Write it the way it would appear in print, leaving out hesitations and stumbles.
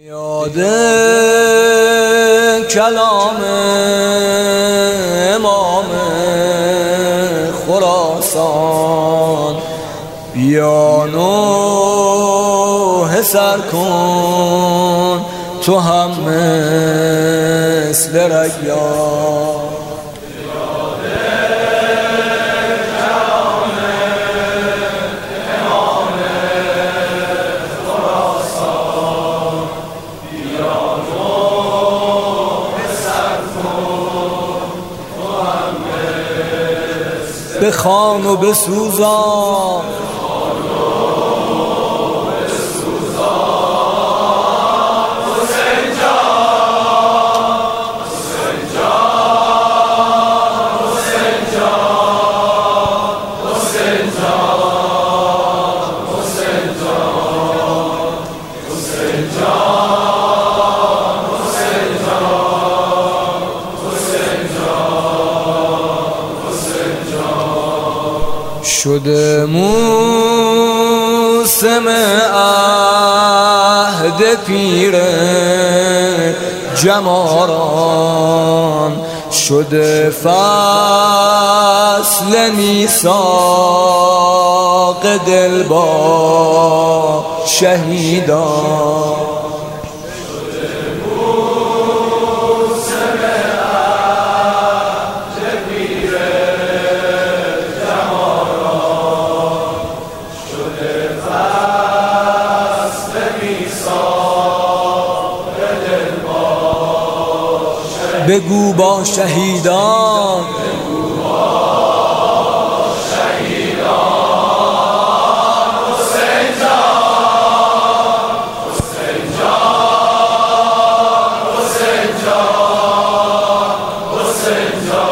یاد کلام امام خراسان، بیا نوحه سر کن تو هم مثل ریان. بخوان و بسوزان شده موسم عهد پیر جماران، شده فصل میثاق دل با شهیدان. بگو با شهیدان، حسین جان